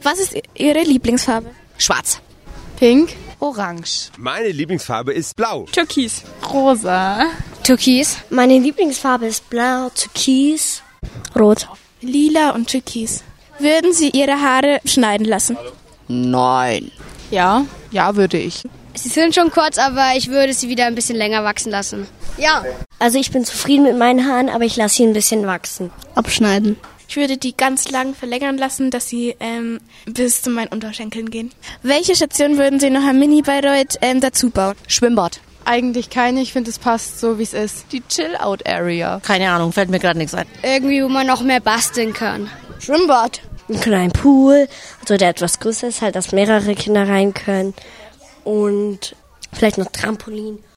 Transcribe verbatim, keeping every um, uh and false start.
Was ist Ihre Lieblingsfarbe? Schwarz. Pink. Orange. Meine Lieblingsfarbe ist blau. Türkis. Rosa. Türkis. Meine Lieblingsfarbe ist blau, Türkis, rot. Lila und Türkis. Würden Sie Ihre Haare schneiden lassen? Nein. Ja, ja, würde ich. Sie sind schon kurz, aber ich würde sie wieder ein bisschen länger wachsen lassen. Ja. Also ich bin zufrieden mit meinen Haaren, aber ich lasse sie ein bisschen wachsen. Abschneiden. Ich würde die ganz lang verlängern lassen, dass sie ähm, bis zu meinen Unterschenkeln gehen. Welche Station würden Sie noch am Mini-Bayreuth ähm, dazu bauen? Schwimmbad. Eigentlich keine, ich finde es passt so wie es ist. Die Chill-Out-Area. Keine Ahnung, fällt mir gerade nichts ein. Irgendwie, wo man noch mehr basteln kann. Schwimmbad. Einen kleinen Pool, also der etwas größer ist, halt, dass mehrere Kinder rein können. Und vielleicht noch Trampolin.